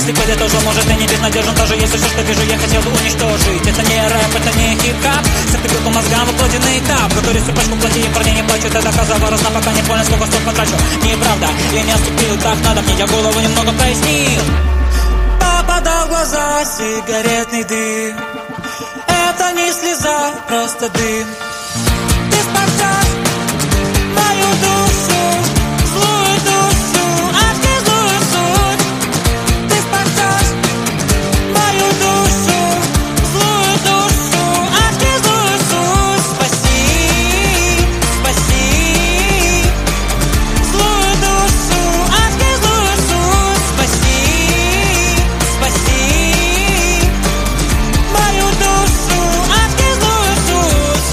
Если подытожил, может, и не безнадежен. Даже если все, что вижу, я хотел бы уничтожить. Это не рэп, это не хип-хап. Сердце бьет по мозгам, выплатенный этап. Готовлю цепочку, плати, и парни не плачут. Это коза разна, пока не понял, сколько стоп потрачу. Неправда, я не оступил, так надо мне. Я голову немного прояснил. Попадал в глаза сигаретный дым. Это не слеза, просто дым. Ты спасешь мою душу, злую душу, аж не злую суть. Ты спасешь мою душу, злую душу, аж не злую суть. Спаси, спаси злую душу, аж не злую суть. Спаси, спаси мою душу, аж не злую суть.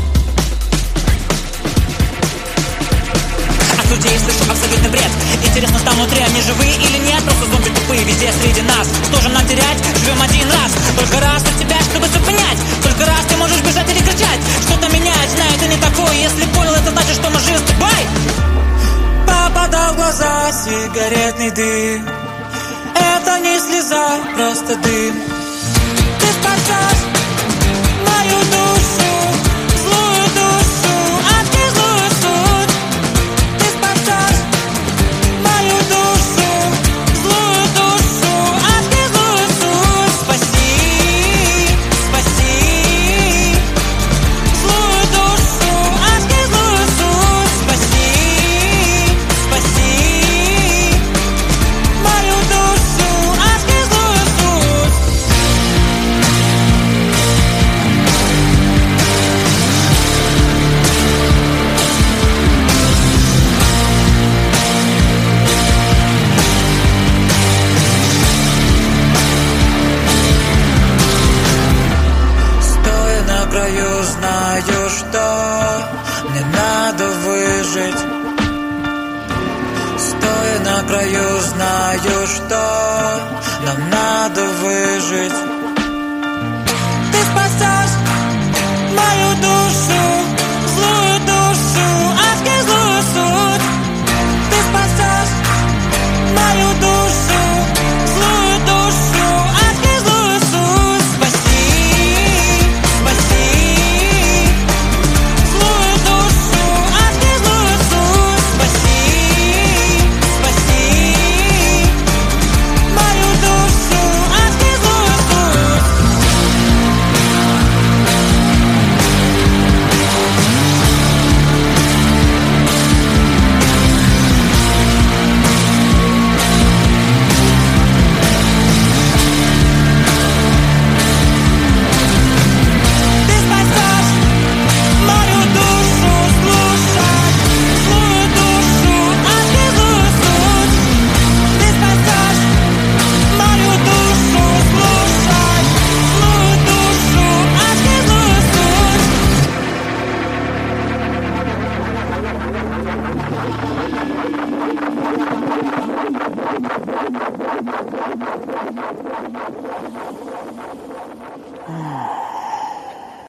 О суде слышу абсолютный бред. Интересно, там внутри они живые или нет? Просто зомби тупые везде среди нас. Что же нам терять? Живем один раз. Только раз у тебя, чтобы все понять. Только раз ты можешь бежать или кричать. Что-то менять, знаю, ты не такой. Если понял, это значит, что мы живы с тобой. Попадал в глаза сигаретный дым. Это не слеза, просто дым. Ты спасешь мою душу, злую душу, аж не злую суть. Ты спасешь мою душу, злую душу, аж не злую суть. Спаси, спаси злую душу, аж не злую суть. Спаси, спаси мою душу, аж не злую суть. Стоя на краю, знаю, что мне надо выжить. Стоя на краю, знаю, что нам надо выжить.